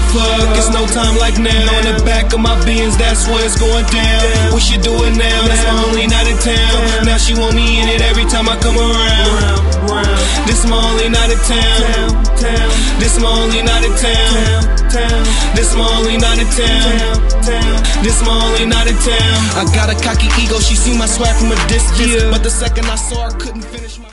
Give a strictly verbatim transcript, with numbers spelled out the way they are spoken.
plug, it's no time like now. In the back of my Benz, that's where it's going down. We should do it now, that's my only night in town. Now she want me in it every time I come around. This my only night in town. This my only night in town. This my only night in town. This my only night in town. I got a cocky ego, she seen my swag from a distance, but the second I saw her, couldn't finish my